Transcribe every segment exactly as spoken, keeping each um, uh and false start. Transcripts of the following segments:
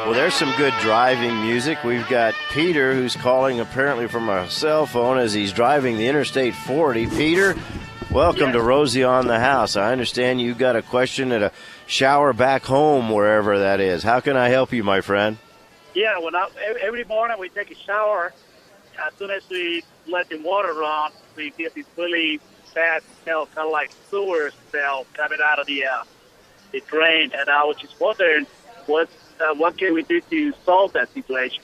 Well, there's some good driving music. We've got Peter, who's calling apparently from a cell phone as he's driving the Interstate forty. Peter, welcome Yes. to Rosie on the House. I understand you got a question at a shower back home, wherever that is. How can I help you, my friend? Yeah, when I, every morning we take a shower, as soon as we let the water run, we get this really bad smell, kind of like sewer smell coming out of the uh, the drain. And I was just wondering, what uh, what can we do to solve that situation?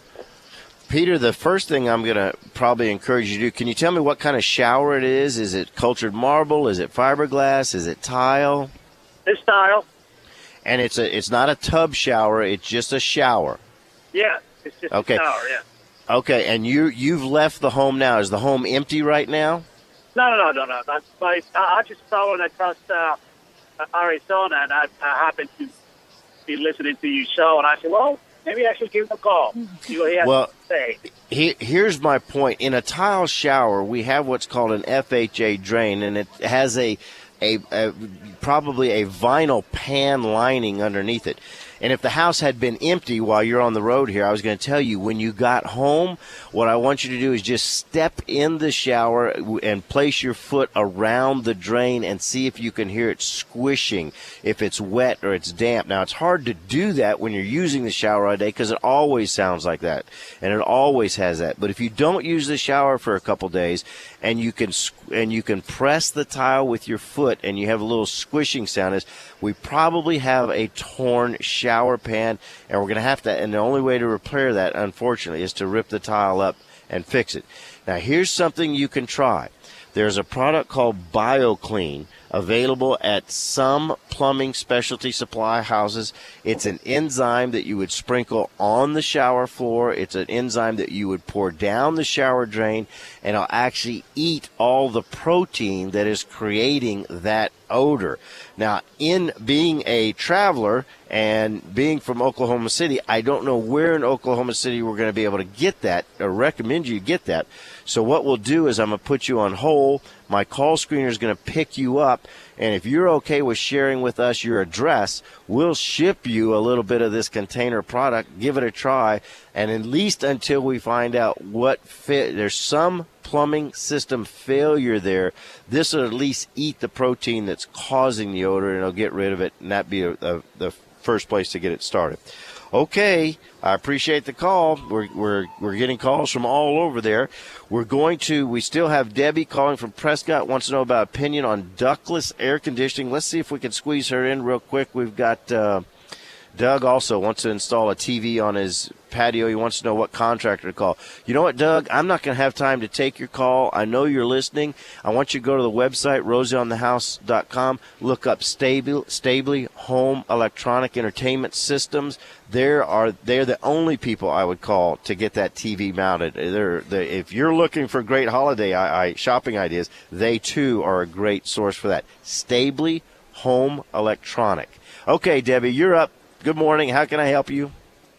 Peter, the first thing I'm going to probably encourage you to do, can you tell me what kind of shower it is? Is it cultured marble? Is it fiberglass? Is it tile? This style? And it's a it's not a tub shower, it's just a shower. Yeah, it's just Okay. a shower, yeah. Okay, and you you've left the home now. Is the home empty right now? No, no, no, no, no. That's my, I I just saw it across uh, Arizona, and I, I happened to be listening to your show, and I said, well, maybe I should give him a call, see what he has Well, to say. He, here's my point. In a tile shower, we have what's called an F H A drain, and it has a, a, a probably a vinyl pan lining underneath it. And if the house had been empty while you're on the road here, I was going to tell you, when you got home, what I want you to do is just step in the shower and place your foot around the drain and see if you can hear it squishing, if it's wet or it's damp. Now, it's hard to do that when you're using the shower all day because it always sounds like that, and it always has that. But if you don't use the shower for a couple days and you can and you can press the tile with your foot and you have a little squishing sound, is we probably have a torn shower pan, and we're going to have to, and the only way to repair that, unfortunately, is to rip the tile up and fix it. Now, here's something you can try. There's a product called BioClean available at some plumbing specialty supply houses. It's an enzyme that you would sprinkle on the shower floor. It's an enzyme that you would pour down the shower drain, and it'll actually eat all the protein that is creating that odor. Now, in being a traveler and being from Oklahoma City, I don't know where in Oklahoma City we're going to be able to get that, or recommend you get that. So what we'll do is I'm going to put you on hold. My call screener is going to pick you up, and if you're okay with sharing with us your address, we'll ship you a little bit of this container product. Give it a try, and at least until we find out what fit, there's some plumbing system failure there, this will at least eat the protein that's causing the odor, and it'll get rid of it, and that'd be a, a, the first place to get it started. Okay, I appreciate the call. We're we're we're getting calls from all over there. We're going to. We still have Debbie calling from Prescott. Wants to know about opinion on ductless air conditioning. Let's see if we can squeeze her in real quick. We've got uh, Doug also wants to install a T V on his patio. He wants to know what contractor to call. You know what, Doug? I'm not going to have time to take your call. I know you're listening. I want you to go to the website, rosie on the house dot com, look up Stable, Stably Home Electronic Entertainment Systems. There are, they're the only people I would call to get that T V mounted. They're, they, if you're looking for great holiday I, I, shopping ideas, they too are a great source for that. Stably Home Electronic. Okay, Debbie, you're up. Good morning. How can I help you?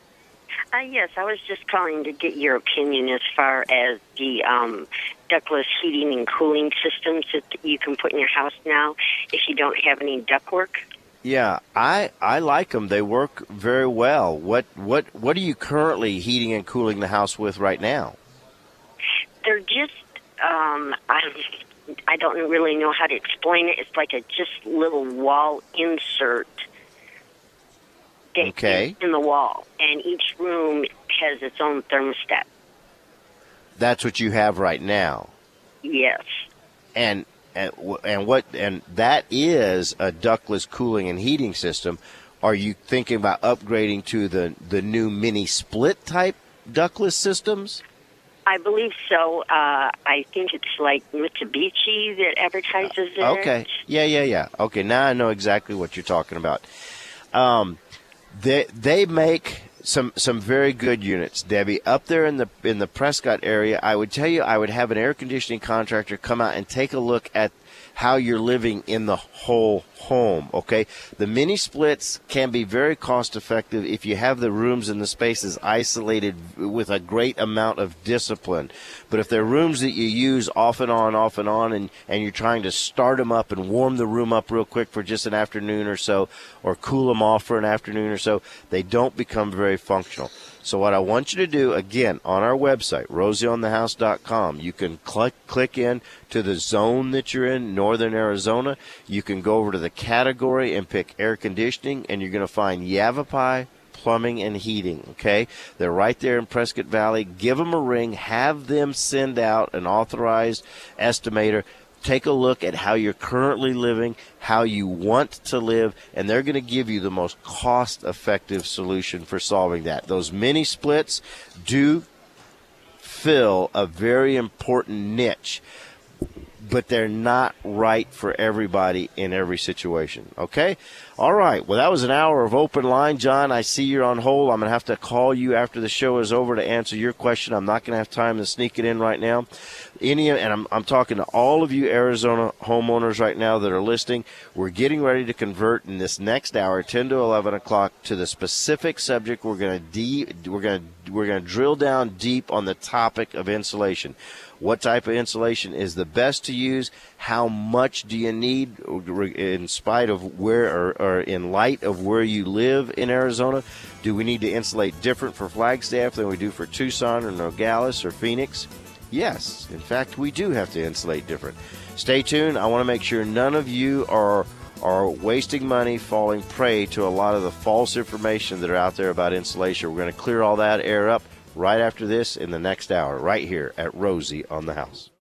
Uh, yes, I was just calling to get your opinion as far as the um, ductless heating and cooling systems that you can put in your house now if you don't have any ductwork. Yeah, I I like them. They work very well. What what what are you currently heating and cooling the house with right now? They're just um, I I don't really know how to explain it. It's like a just little wall insert. Okay. In the wall, and each room has its own thermostat. That's what you have right now. Yes. And and and what and that is a ductless cooling and heating system. Are you thinking about upgrading to the the new mini split type ductless systems? I believe so. Uh, I think it's like Mitsubishi that advertises it. Okay. Yeah, yeah, yeah. Okay, now I know exactly what you're talking about. Um, they they make some some very good units, Debbie. Up there in the in the Prescott area, I would tell you I would have an air conditioning contractor come out and take a look at how you're living in the whole home, okay? The mini splits can be very cost effective if you have the rooms and the spaces isolated with a great amount of discipline. But if they're rooms that you use off and on, off and on, and, and you're trying to start them up and warm the room up real quick for just an afternoon or so, or cool them off for an afternoon or so, they don't become very functional. So what I want you to do, again, on our website, rosie on the house dot com, you can click, click in to the zone that you're in, Northern Arizona. You can go over to the category and pick air conditioning, and you're going to find Yavapai Plumbing and Heating, okay? They're right there in Prescott Valley. Give them a ring. Have them send out an authorized estimator. Take a look at how you're currently living, how you want to live, and they're going to give you the most cost-effective solution for solving that. Those mini splits do fill a very important niche, but they're not right for everybody in every situation, okay? All right, well, that was an hour of open line. John, I see you're on hold. I'm going to have to call you after the show is over to answer your question. I'm not going to have time to sneak it in right now. Any, and I'm, I'm talking to all of you Arizona homeowners right now that are listening. We're getting ready to convert in this next hour, ten to eleven o'clock, to the specific subject. We're going to de- we're going to we're going to drill down deep on the topic of insulation. What type of insulation is the best to use? How much do you need in spite of where or, or in light of where you live in Arizona? Do we need to insulate different for Flagstaff than we do for Tucson or Nogales or Phoenix? Yes, in fact, we do have to insulate different. Stay tuned. I want to make sure none of you are are wasting money falling prey to a lot of the false information that are out there about insulation. We're going to clear all that air up right after this in the next hour, right here at Rosie on the House.